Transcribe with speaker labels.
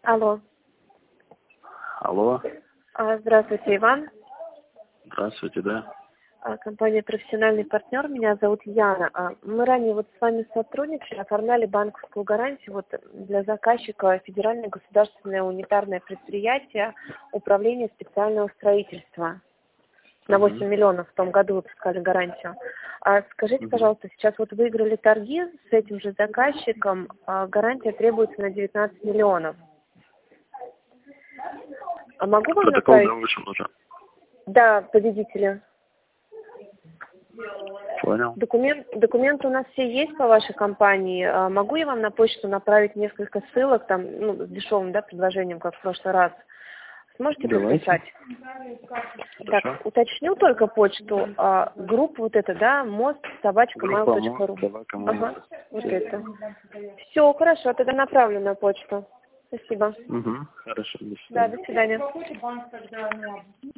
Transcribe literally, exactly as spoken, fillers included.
Speaker 1: Алло.
Speaker 2: Алло.
Speaker 1: А, Здравствуйте, Иван.
Speaker 2: Здравствуйте, да.
Speaker 1: А, Компания «Профессиональный партнер». Меня зовут Яна. А, Мы ранее вот с вами сотрудничали, оформляли банковскую гарантию вот для заказчика Федеральное государственное унитарное предприятие Управления специального строительства. На восемь
Speaker 2: Мгм.
Speaker 1: миллионов в том году выпускали гарантию. А скажите,
Speaker 2: Мгм.
Speaker 1: пожалуйста, сейчас вот выиграли торги с этим же заказчиком, а гарантия требуется на девятнадцать миллионов. А могу вам
Speaker 2: Протокол
Speaker 1: направить?
Speaker 2: да, вышел уже.
Speaker 1: Да, победителя.
Speaker 2: Понял.
Speaker 1: Документ, документы у нас все есть по вашей компании. А могу я вам на почту направить несколько ссылок, там, ну, с дешевым, да, предложением, как в прошлый раз? Сможете
Speaker 2: Давайте.
Speaker 1: подписать?
Speaker 2: Хорошо.
Speaker 1: Так, уточню только почту. А, группа вот эта, да, мост собачка mail
Speaker 2: Группа
Speaker 1: точка ру.
Speaker 2: мост, собака
Speaker 1: Ага,
Speaker 2: мост.
Speaker 1: вот это. Все, хорошо, тогда направлю на почту. Спасибо.
Speaker 2: Угу. Хорошо, до
Speaker 1: Да,
Speaker 2: свидания.
Speaker 1: до свидания.